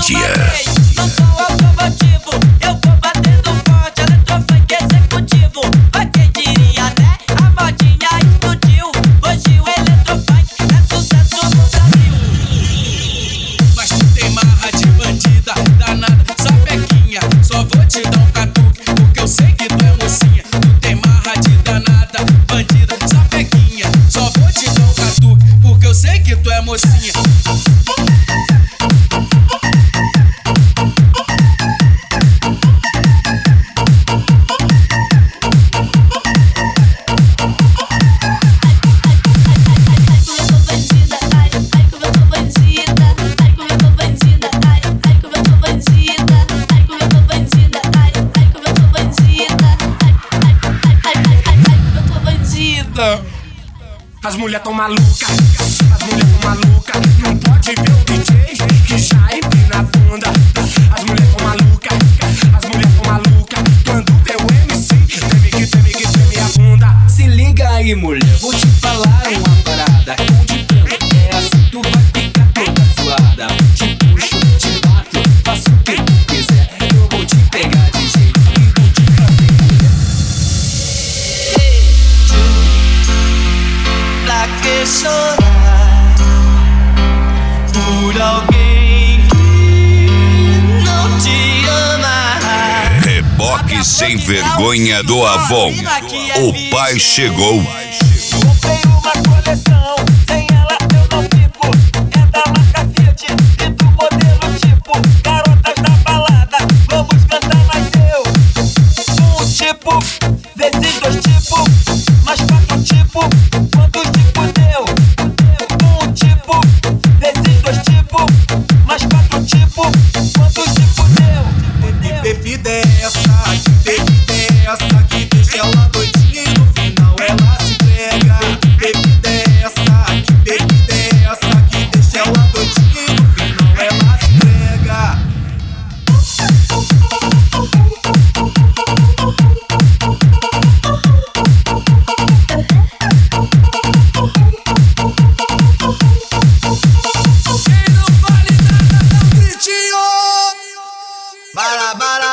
mídia. Não sou automotivo, eu vou batendo forte, eletrofunk executivo. Mas quem diria, né? A modinha explodiu. Hoje o eletrofunk é sucesso no Brasil. Mas tu tem marra de bandida, danada, sapequinha. Só vou te dar um catuque, porque eu sei que tu é mocinha. Tu tem marra de danada, bandida, sapequinha. Só vou te dar um catuque, porque eu sei que tu é mocinha. As mulher tão maluca, as mulher tão maluca. Não pode ver o DJ que já empina a bunda. As mulher tão maluca, as mulher tão maluca. Quando vê o MC, treme que treme a bunda. Se liga aí, mulher, vou te falar uma parada. Com de pelo é assim, tu vai ficar toda suada. Te puxo, te bato, faço o que tu quiser. Eu vou te pegar de jeito e vou te fazer. Pra que chorar por alguém que não te ama? Reboque sem vergonha do Avon. O pai chegou. Comprei uma coleção, sem ela eu não fico. É da marca Fiat e do modelo tipo. Garotas da balada, vamos cantar mais eu. Um tipo, vezes dois tipos, mais quatro tipos. Quantos tipos deu? Um tipo, vezes dois tipos, mais quatro tipos. Quantos tipos deu? Que bebida é essa? Que bebida é essa? Que deixa ela doidinha e no final ela se entrega. Que bebida é essa? Que bebida é essa? Que deixa ela doidinha e no final ela se entrega. Quem não vale nada, dá um gritinho! Bala, bala.